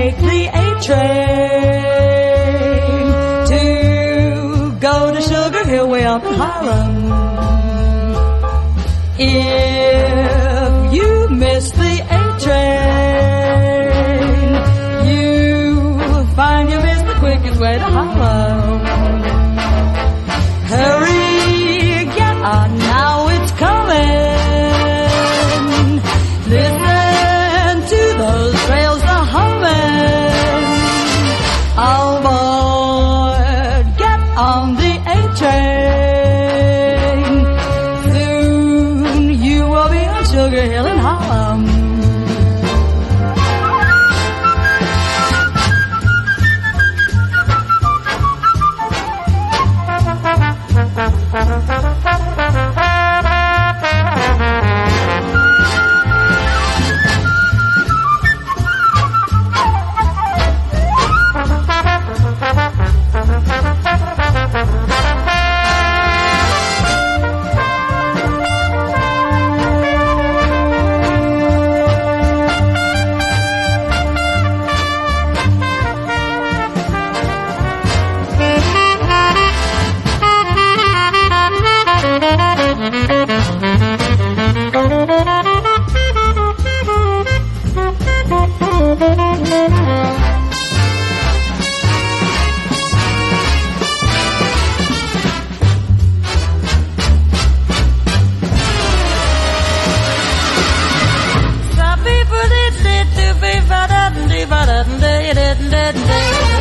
take the A train to go to Sugar Hill way up in Harlem. If you miss the A train, you find you missed the quickest way to Harlem. Hurry, get on now, it's coming. Listen to those rails a-humming. All aboard, get on the A-train. Soon you will be on Sugar Hill in Harlem. Some people did to be